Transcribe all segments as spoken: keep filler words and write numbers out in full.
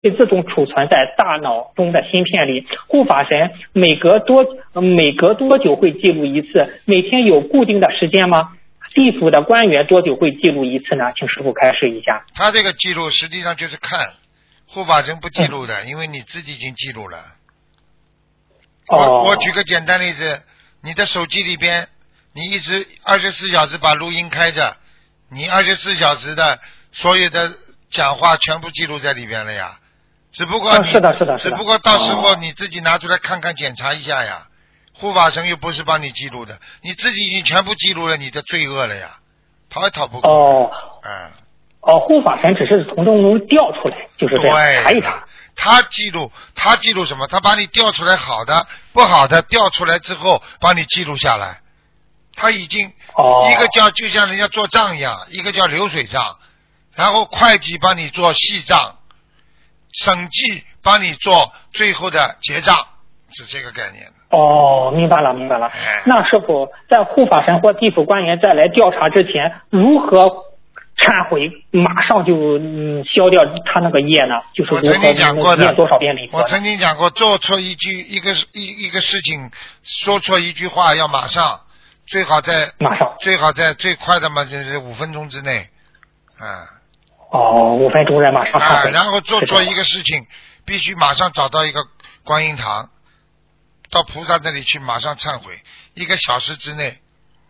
自动储存在大脑中的芯片里。护法神每隔多每隔多久会记录一次？每天有固定的时间吗？地府的官员多久会记录一次呢？请师傅开示一下。 他这个记录实际上就是看护法神不记录的，嗯、因为你自己已经记录了。 哦、 我我举个简单例子，你的手机里边，你一直二十四小时把录音开着，你二十四小时的所有的讲话全部记录在里边了呀。只不过你、 嗯、是的是的是的， 只不过到时候你自己拿出来看看检查一下呀。护法神又不是帮你记录的，你自己已经全部记录了你的罪恶了呀，逃也逃不过。 哦， 嗯， 哦，护法神只是从中能调出来，就是这样查一查。 他记录，他记录什么？他把你调出来好的、不好的调出来之后，帮你记录下来。他已经、 哦、 一个叫就像人家做账一样，一个叫流水账，然后会计帮你做细账，审计帮你做最后的结账，是这个概念。 哦，明白了，明白了。那师傅，在护法神或地府官员再来调查之前，如何忏悔，马上就嗯消掉他那个业呢？就是如何念多少遍礼佛？ 我曾经讲过，做错一句一个一一个事情，说错一句话，要马上，最好在马上， 最好在最快的嘛，就是五分钟之内，啊。 哦，五分钟内马上忏悔。 啊，然后做错一个事情，必须马上找到一个观音堂。到菩萨那里去，马上忏悔，一个小时之内。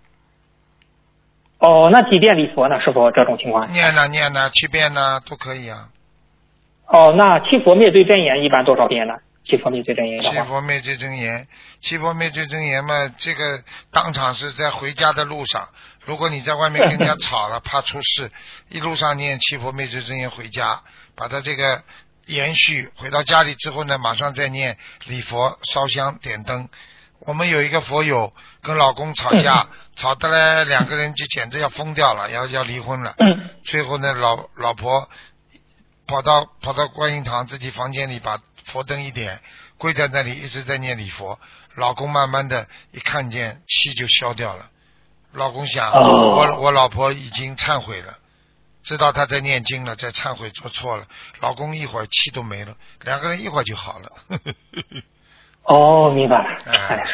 哦，那几遍礼佛呢？师傅，这种情况？ 念呢，念呢，七遍呢，都可以啊。 哦，那七佛灭罪真言一般多少遍呢？七佛灭罪真言的话。 七佛灭罪真言，七佛灭罪真言嘛，这个当场是在回家的路上。如果你在外面跟人家吵了，怕出事，一路上念七佛灭罪真言回家，把它这个。延续回到家里之后呢，马上再念礼佛、烧香、点灯。我们有一个佛友跟老公吵架，吵得来两个人就简直要疯掉了，要要离婚了。最后呢，老老婆跑到跑到观音堂自己房间里，把佛灯一点，跪在那里一直在念礼佛。老公慢慢的一看见气就消掉了。老公想，我我老婆已经忏悔了。知道他在念经了，在忏悔做错了，老公一会儿气都没了，两个人一会儿就好了。 哦，明白了。 哎